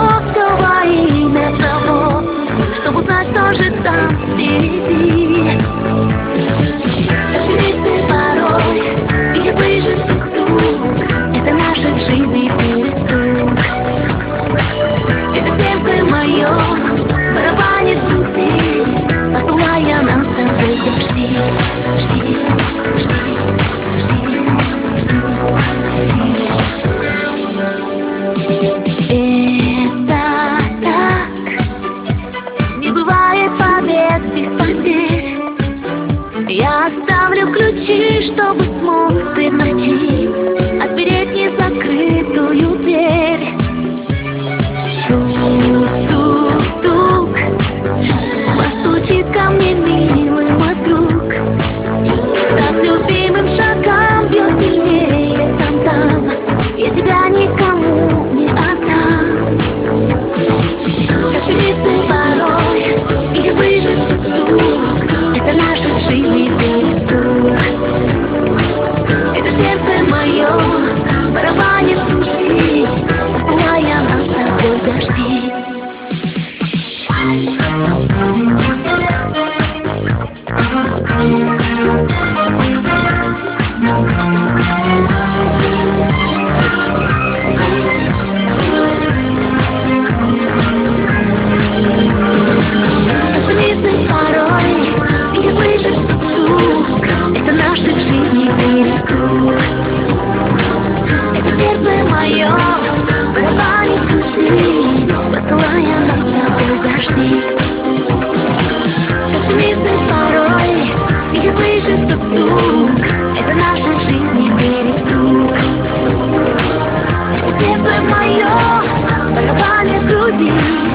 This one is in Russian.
все во имя того, чтобы узнать, что же там впереди. Оптимисты порой видят лыжи тук-тук, это наших жизней перестук. Это сердце мое барабанит в груди, посылая нам с тобой дожди. Жди, жди, жди, жди. Это так, не бывает побед без потерь. Я оставлю ключи, чтобы смог ты в ночи отпереть незакрытую дверь. Тук-тук-тук, постучит ко мне милый мой друг. Как любимым шагам бьет сильнее там-там, я тебя никому не отдам. Оптимисты порой видят лыжи тук-тук, это наших жизней перестук. Это сердце мое барабанит в груди, посылая нам с тобой дожди. Оптимисты порой видят лыжи тук-тук, это наших жизней перестук. Это сердце мое барабанит в груди, посылая нам с тобой дожди. Оптимисты порой видят лыжи тук-тук, это наших жизней перестук. Это сердце мое барабанит в груди,